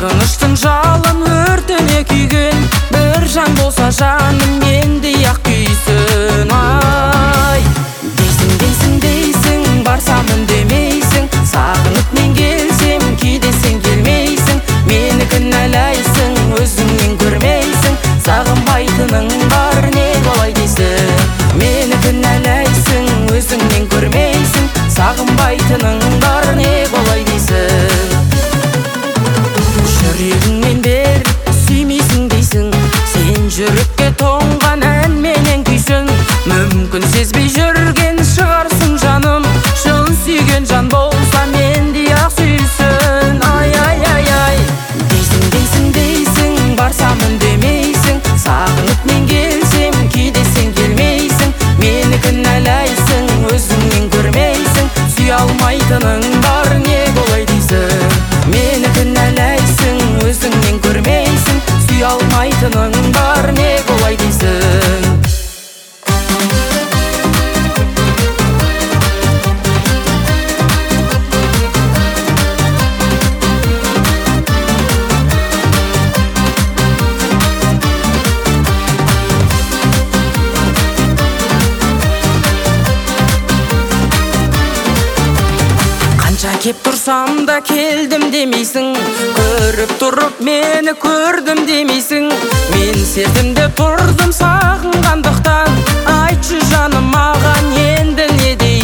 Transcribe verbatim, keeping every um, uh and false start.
сағыныштың жалын өртене күйген бір жан болса жаным мендей-ақ күйсін. Ай, дейсің дейсің дейсің барсам үндемейсің, сағынып мен келсем кейде сен келмейсің, мені кінәлайсың өзіңнен көрмейсің, сағынбайтының бар не болай дейсің, мені кінәлайсың өзіңнен көрмейсің, сағынбайтының бар не болай дейсің. Жүрегіңмен бер сүймейсің дейсің, сен жүрекке тоңған әнменен күйсің, мүмкін сезбей жүрген шығарсың жаным, шын сүйген жан болса мендей-ақ сүйсін. Ай ай ай ай, дейсің дейсің дейсің барсам үндемейсің, сағынып мен келсем кейде сен келмейсің, мені кінәлайсың өзіңнен көрмейсің, сүйе алмайтының бар не болай дейсің, мені кінәлайсың өзіңнен көрмейсің, сүйе алмайтының бар не болай дейсің. Кеп тұрсам да келдім демейсің, көріп тұрып мені көрдім демейсің, мен сертімде тұрдым сағынғандықтан, айтшы жаным маған енді не дейсің.